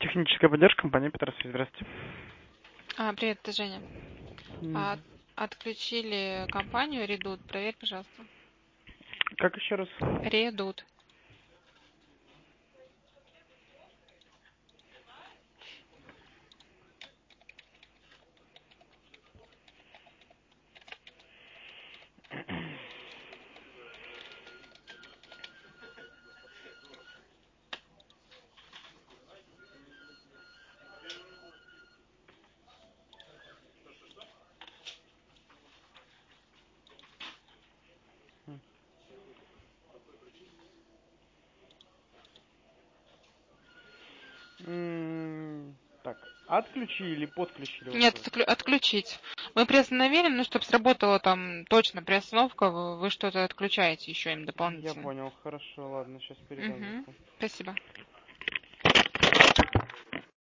Техническая поддержка, компания Петросвязь. Здравствуйте. Привет, это Женя. А, Отключили компанию Редут. Проверь, пожалуйста. Как еще раз? Редут. Так, отключили или подключили Нет, вопрос? отключить. Мы приостановили, ну, чтобы сработала там точно приостановка, вы что-то отключаете еще им Я дополнительно. понял, хорошо, ладно, сейчас передам Угу. инфу. Спасибо.